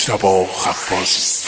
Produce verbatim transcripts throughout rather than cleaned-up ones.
مجتبی خبازی.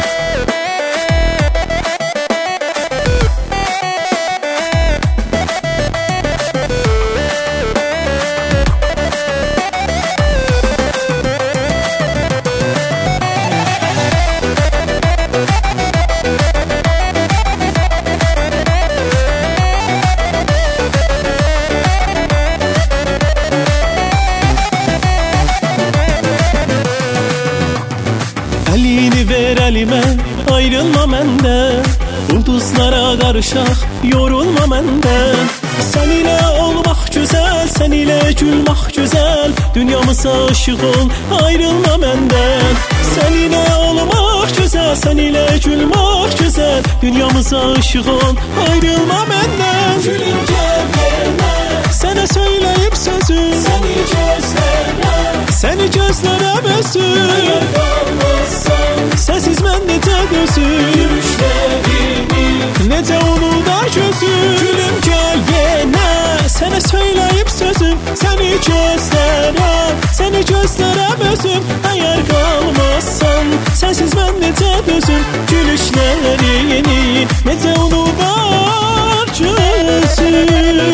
Elini ver elime, ayrılma menden. Ulduzlara karışak, yorulma menden. Sen ile olmak güzel, sen ile gülmek güzel. Dünyamıza aşık ol, ayrılma menden. Sen ile olmak güzel, sen ile gülmek güzel. Dünyamıza aşık ol, ayrılma menden. Gülüm gel gelme, sana söyleyip sözüm, seni gözlerime, seni gözlere besüm. eğer kalmazsan Sessiz mən necə dözüm, gülüşlerimi, necə unudar gözüm. Gülüm gəl yenə, sənə söyləyib sözüm. Səni gözlərəm, səni gözlərəm özüm. Əgər qalmazsan, sənsiz mən necə dözüm. Gülüşlərini necə unudar gözüm.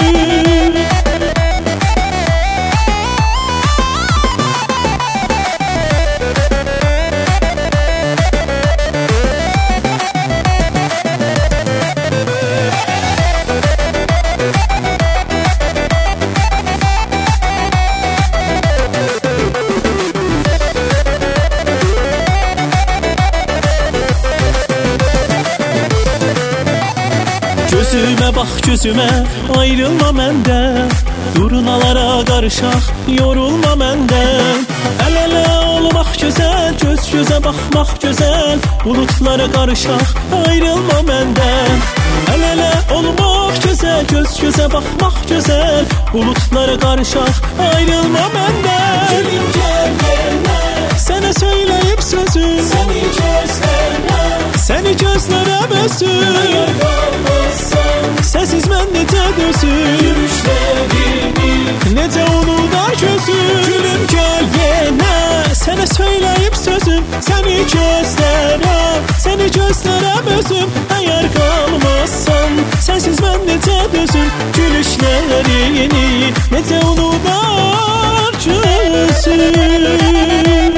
Gözümə bax gözümə, ayrılma məndən. Durnalara qarışaq, yorulma məndən. Əl-ələ olmaq gözəl, göz gözə baxmaq gözəl. Bulutlara qarışaq, ayrılma məndən. Əl-ələ olmaq gözəl, göz gözə baxmaq gözəl. Bulutlara qarışaq, ayrılma məndən. gülüm gel gelme, Sənə söyləyib sözüm, seni gözlerime, səni gözlərəm özüm. eğer kalmazsan Səsiz mən necə dözüm, gülüşlerimi, necə unudar gözüm. Gülüm gəl yenə, sənə söyləyib sözüm. Səni gözlərəm, səni gözlərəm özüm. Əgər qalmazsan, sənsiz mən necə dözüm. Gülüşlərini necə unudar gözüm.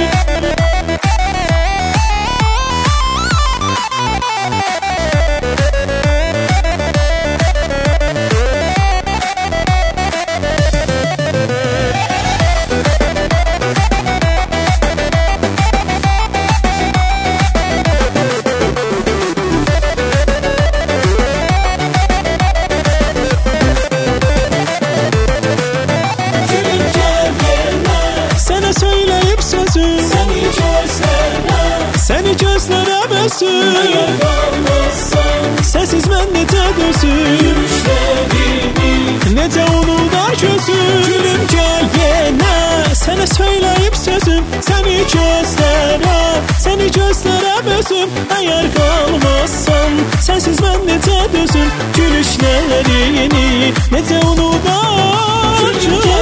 gülüm gel gelme, Sənə söyləyib sözüm, seni gözlerime, səni gözlərəm özüm. eğer kalmazsan Səsiz mən necə dözüm, gülüşlerimi, necə unudar gözüm. Gülüm gəl yenə, sənə söyləyib sözüm. Səni gözlərəm, səni gözlərəm özüm. Əgər qalmazsan, sənsiz mən necə dözüm. Gülüşlərini necə unudar gözüm.